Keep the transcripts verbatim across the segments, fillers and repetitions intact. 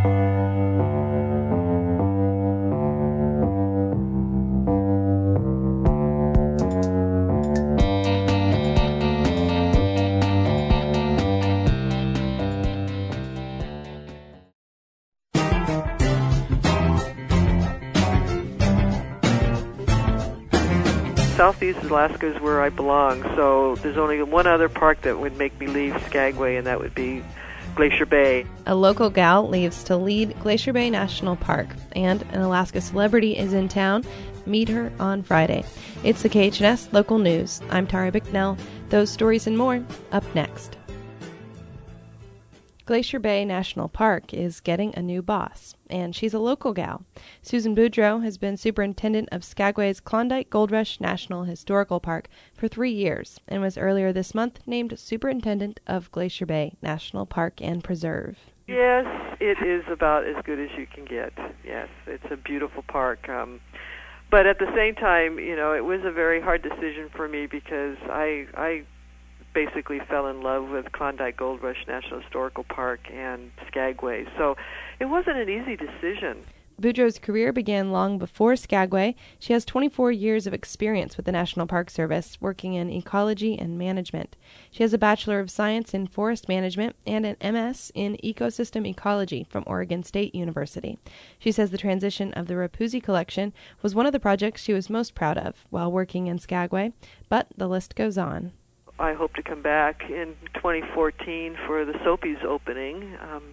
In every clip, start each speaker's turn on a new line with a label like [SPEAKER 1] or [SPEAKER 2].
[SPEAKER 1] Southeast Alaska is where I belong, so there's only one other park that would make me leave Skagway, and that would be Glacier Bay.
[SPEAKER 2] A local gal leaves to lead Glacier Bay National Park, and an Alaska celebrity is in town. Meet her on Friday. It's the K H N S Local News. I'm Tara Bicknell. Those stories and more up next. Glacier Bay National Park is getting a new boss, and she's a local gal. Susan Boudreau has been superintendent of Skagway's Klondike Gold Rush National Historical Park for three years and was earlier this month named superintendent of Glacier Bay National Park and Preserve.
[SPEAKER 1] Yes, it is about as good as you can get. Yes, it's a beautiful park. Um, but at the same time, you know, it was a very hard decision for me because I I basically fell in love with Klondike Gold Rush National Historical Park and Skagway. So it wasn't an easy decision.
[SPEAKER 2] Boudreau's career began long before Skagway. She has twenty-four years of experience with the National Park Service, working in ecology and management. She has a Bachelor of Science in Forest Management and an M S in Ecosystem Ecology from Oregon State University. She says the transition of the Rapuzzi collection was one of the projects she was most proud of while working in Skagway, but the list goes on.
[SPEAKER 1] I hope to come back in twenty fourteen for the Soapies opening. Um,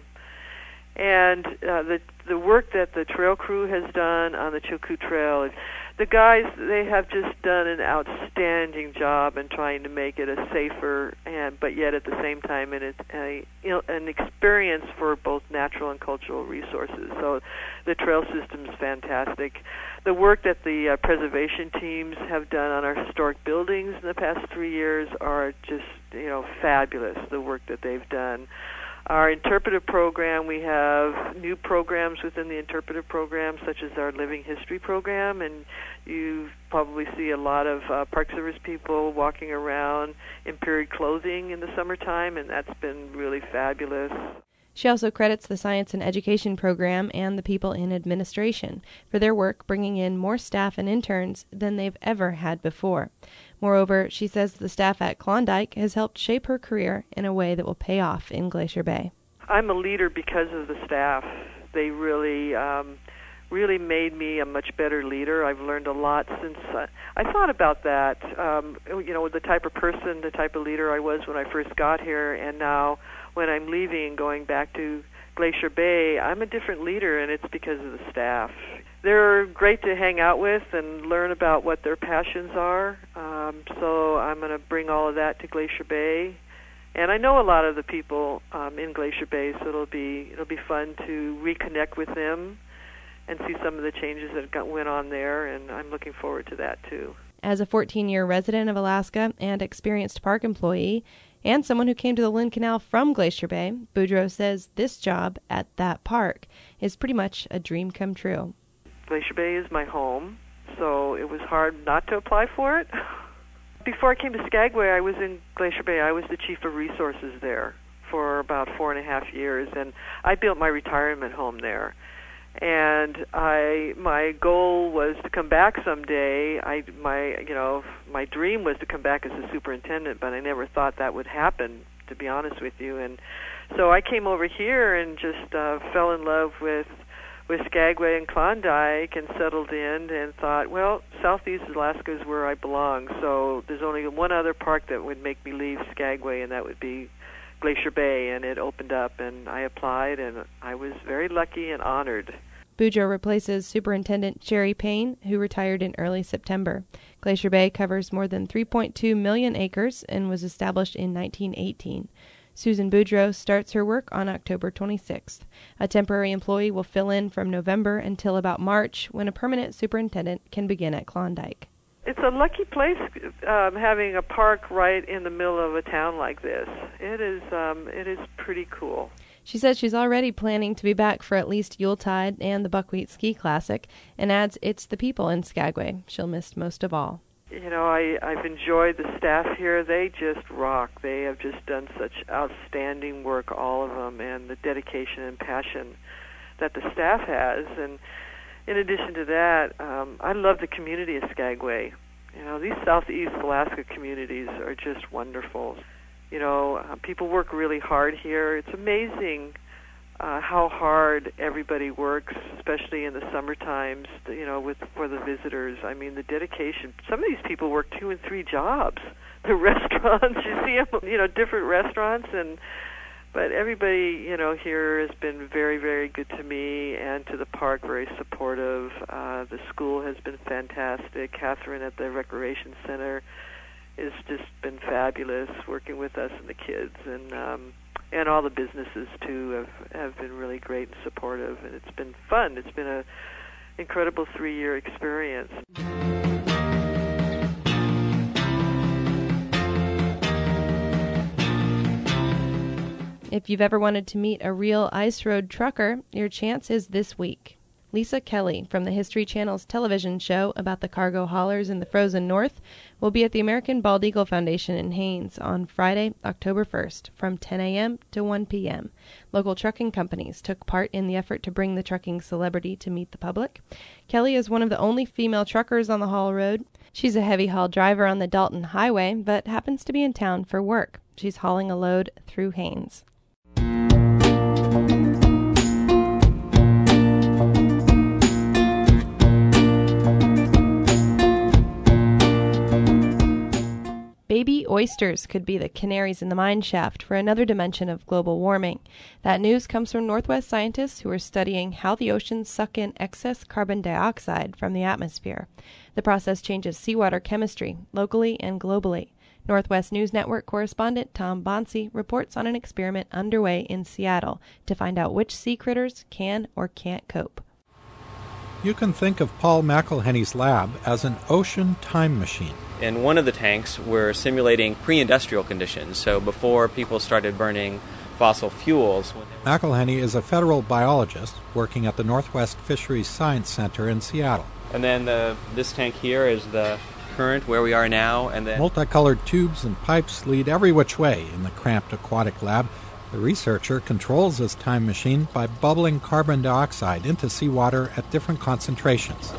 [SPEAKER 1] and uh, the the work that the trail crew has done on the Chilkoot Trail, the guys, they have just done an outstanding job in trying to make it a safer, and but yet at the same time, and it's a, you know, an experience for both natural and cultural resources. So the trail system is fantastic. The work that the uh, preservation teams have done on our historic buildings in the past three years are just, you know, fabulous, the work that they've done. Our interpretive program, we have new programs within the interpretive program, such as our Living History program, and you probably see a lot of uh, Park Service people walking around in period clothing in the summertime, and that's been really fabulous.
[SPEAKER 2] She also credits the Science and Education program and the people in administration for their work bringing in more staff and interns than they've ever had before. Moreover, she says the staff at Klondike has helped shape her career in a way that will pay off in Glacier Bay.
[SPEAKER 1] I'm a leader because of the staff. They really um, really made me a much better leader. I've learned a lot since uh, I thought about that, um, you know, the type of person, the type of leader I was when I first got here, and now when I'm leaving and going back to Glacier Bay, I'm a different leader, and it's because of the staff. They're great to hang out with and learn about what their passions are, um, so I'm going to bring all of that to Glacier Bay. And I know a lot of the people um, in Glacier Bay, so it'll be it'll be fun to reconnect with them and see some of the changes that got, went on there, and I'm looking forward to that too.
[SPEAKER 2] As a fourteen-year resident of Alaska and experienced park employee, and someone who came to the Lynn Canal from Glacier Bay, Boudreau says this job at that park is pretty much a dream come true.
[SPEAKER 1] Glacier Bay is my home, so it was hard not to apply for it. Before I came to Skagway, I was in Glacier Bay. I was the chief of resources there for about four and a half years, and I built my retirement home there. And I, my goal was to come back someday. I, my, you know, my dream was to come back as a superintendent, but I never thought that would happen, to be honest with you. And so I came over here and just uh, fell in love with with Skagway and Klondike and settled in and thought, well, Southeast Alaska is where I belong. So there's only one other park that would make me leave Skagway, and that would be Glacier Bay, and it opened up, and I applied, and I was very lucky and honored.
[SPEAKER 2] Boudreau replaces Superintendent Sherry Payne, who retired in early September. Glacier Bay covers more than three point two million acres and was established in nineteen eighteen. Susan Boudreau starts her work on October twenty-sixth. A temporary employee will fill in from November until about March, when a permanent superintendent can begin at Klondike.
[SPEAKER 1] It's a lucky place, um, having a park right in the middle of a town like this. It is, um, it is pretty cool.
[SPEAKER 2] She says she's already planning to be back for at least Yuletide and the Buckwheat Ski Classic, and adds it's the people in Skagway she'll miss most of all.
[SPEAKER 1] You know, I, I've enjoyed the staff here. They just rock. They have just done such outstanding work, all of them, and the dedication and passion that the staff has. And in addition to that, um, I love the community of Skagway. You know, these Southeast Alaska communities are just wonderful. You know, uh, people work really hard here. It's amazing uh, how hard everybody works, especially in the summer times, you know, with for the visitors. I mean, the dedication. Some of these people work two and three jobs. The restaurants, you see them, you know, different restaurants, and but everybody, you know, here has been very, very good to me and to the park, very supportive. Uh, the school has been fantastic. Catherine at the Recreation Center has just been fabulous, working with us and the kids, and um, and all the businesses too have have been really great and supportive, and it's been fun. It's been a incredible three-year experience.
[SPEAKER 2] If you've ever wanted to meet a real ice road trucker, your chance is this week. Lisa Kelly from the History Channel's television show about the cargo haulers in the frozen north will be at the American Bald Eagle Foundation in Haines on Friday, October first, from ten a.m. to one p.m. Local trucking companies took part in the effort to bring the trucking celebrity to meet the public. Kelly is one of the only female truckers on the haul road. She's a heavy haul driver on the Dalton Highway, but happens to be in town for work. She's hauling a load through Haines. Baby oysters could be the canaries in the mine shaft for another dimension of global warming. That news comes from Northwest scientists who are studying how the oceans suck in excess carbon dioxide from the atmosphere. The process changes seawater chemistry, locally and globally. Northwest News Network correspondent Tom Bonsi reports on an experiment underway in Seattle to find out which sea critters can or can't cope.
[SPEAKER 3] You can think of Paul McElhenney's lab as an ocean time machine.
[SPEAKER 4] In one of the tanks, we're simulating pre-industrial conditions, so before people started burning fossil fuels.
[SPEAKER 3] McElhenney is a federal biologist working at the Northwest Fisheries Science Center in Seattle.
[SPEAKER 4] And then the, this tank here is the current where we are now, and then
[SPEAKER 3] multicolored tubes and pipes lead every which way in the cramped aquatic lab. The researcher controls this time machine by bubbling carbon dioxide into seawater at different concentrations.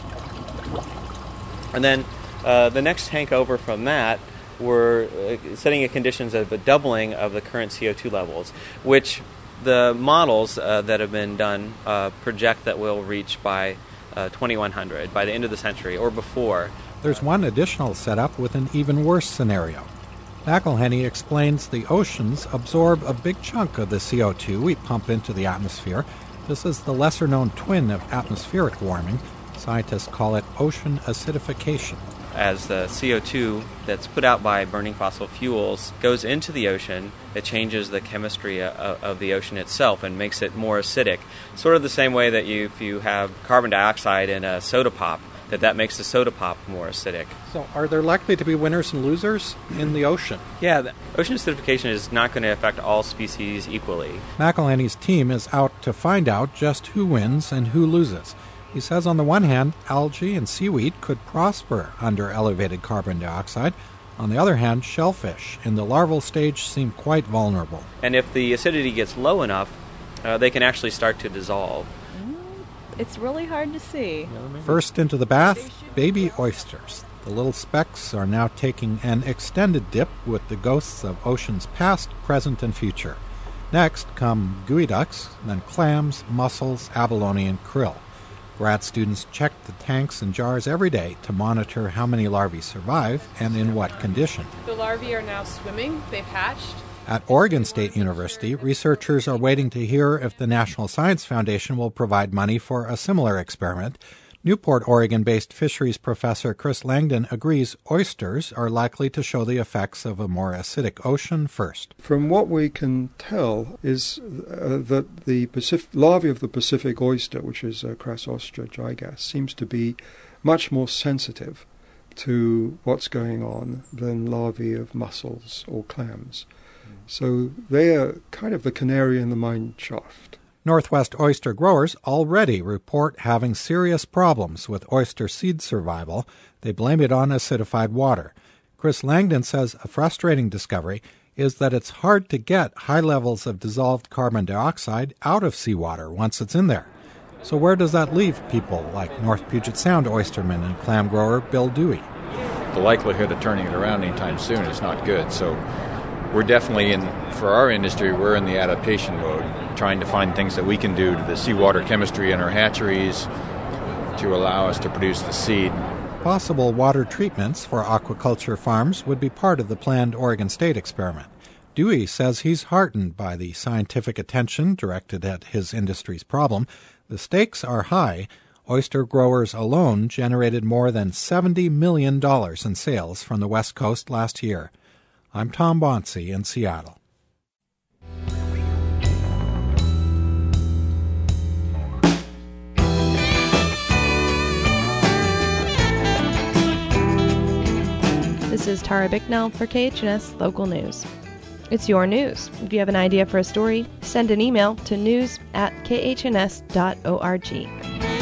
[SPEAKER 4] And then uh, the next tank over from that, we're uh, setting in conditions of a doubling of the current C O two levels, which the models uh, that have been done uh, project that we'll reach by uh, twenty-one hundred, by the end of the century, or before.
[SPEAKER 3] There's one additional setup with an even worse scenario. McElhenney explains the oceans absorb a big chunk of the C O two we pump into the atmosphere. This is the lesser-known twin of atmospheric warming. Scientists call it ocean acidification.
[SPEAKER 4] As the C O two that's put out by burning fossil fuels goes into the ocean, it changes the chemistry of, of the ocean itself and makes it more acidic. Sort of the same way that you, if you have carbon dioxide in a soda pop, that that makes the soda pop more acidic.
[SPEAKER 3] So are there likely to be winners and losers in the ocean?
[SPEAKER 4] Yeah, the ocean acidification is not going to affect all species equally.
[SPEAKER 3] McElhenney's team is out to find out just who wins and who loses. He says on the one hand, algae and seaweed could prosper under elevated carbon dioxide. On the other hand, shellfish in the larval stage seem quite vulnerable.
[SPEAKER 4] And if the acidity gets low enough, uh, they can actually start to dissolve.
[SPEAKER 5] It's really hard to see.
[SPEAKER 3] First into the bath, baby oysters. The little specks are now taking an extended dip with the ghosts of oceans past, present, and future. Next come geoducks, then clams, mussels, abalone, and krill. Grad students check the tanks and jars every day to monitor how many larvae survive and in what condition.
[SPEAKER 5] The larvae are now swimming. They've hatched.
[SPEAKER 3] At Oregon State University, researchers are waiting to hear if the National Science Foundation will provide money for a similar experiment. Newport, Oregon-based fisheries professor Chris Langdon agrees oysters are likely to show the effects of a more acidic ocean first.
[SPEAKER 6] From what we can tell is uh, that the Pacific, larvae of the Pacific oyster, which is uh, Crassostra gigas, seems to be much more sensitive to what's going on than larvae of mussels or clams. So they are kind of the canary in the mine shaft.
[SPEAKER 3] Northwest oyster growers already report having serious problems with oyster seed survival. They blame it on acidified water. Chris Langdon says a frustrating discovery is that it's hard to get high levels of dissolved carbon dioxide out of seawater once it's in there. So where does that leave people like North Puget Sound oysterman and clam grower Bill Dewey?
[SPEAKER 7] The likelihood of turning it around anytime soon is not good. So we're definitely in, for our industry, we're in the adaptation mode, trying to find things that we can do to the seawater chemistry in our hatcheries to allow us to produce the seed.
[SPEAKER 3] Possible water treatments for aquaculture farms would be part of the planned Oregon State experiment. Dewey says he's heartened by the scientific attention directed at his industry's problem. The stakes are high. Oyster growers alone generated more than seventy million dollars in sales from the West Coast last year. I'm Tom Bonsi in Seattle.
[SPEAKER 2] This is Tara Bicknell for K H N S Local News. It's your news. If you have an idea for a story, send an email to news at k h n s dot org.